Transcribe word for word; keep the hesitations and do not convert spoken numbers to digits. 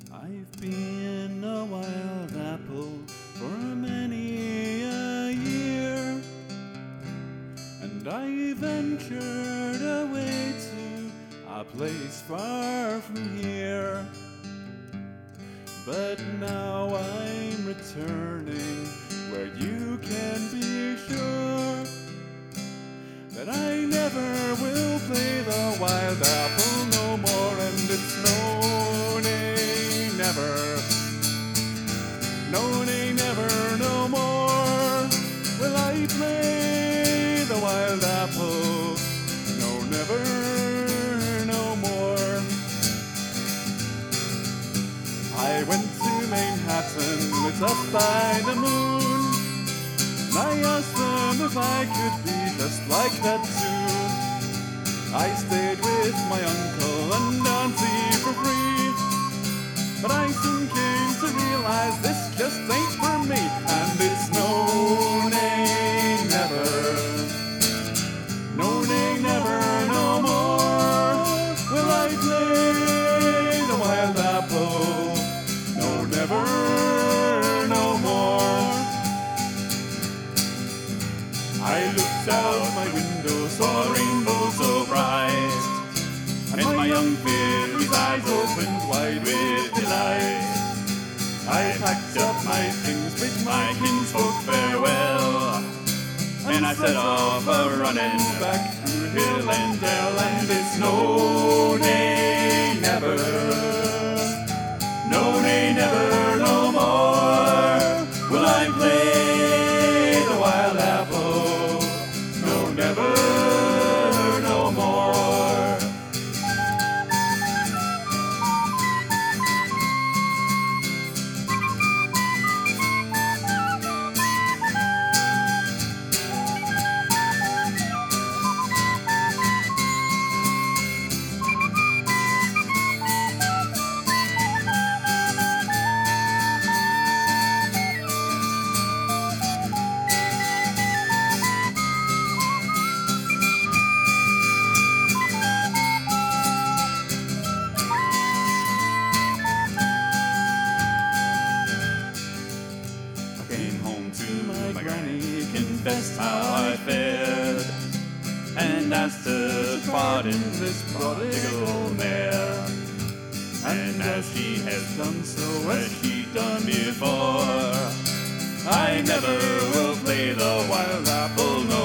I've been a wild apple for many a year, and I ventured away to a place far from here. But now I'm returning where you can be sure that I never will play the wild apple no more, and it's no, nay, never, no, nay, never, no more will I play the wild apple, no, never, no more. I went to Manhattan, lit up by the moon, and I asked them if I could be just like that too. I stayed with my uncle and auntie for free, but I soon came to realize this just ain't for me, and it's no, nay, never, no, nay, never, no more will I play the wild apple, no, never, no more. I looked out my window, saw rainbows so bright, and my young fairy's eyes opened wide with delight. I packed up my things, bid my kinsfolk farewell, and I set off a running back through hill and dale, and it's no, nay, never, no, nay, never, no more will I play the wild apple, no, never, no more. Came home to my granny, confessed how I fared, and asked her to pardon this prodigal mare. And as she has done so as she done before, I never will play the wild apple no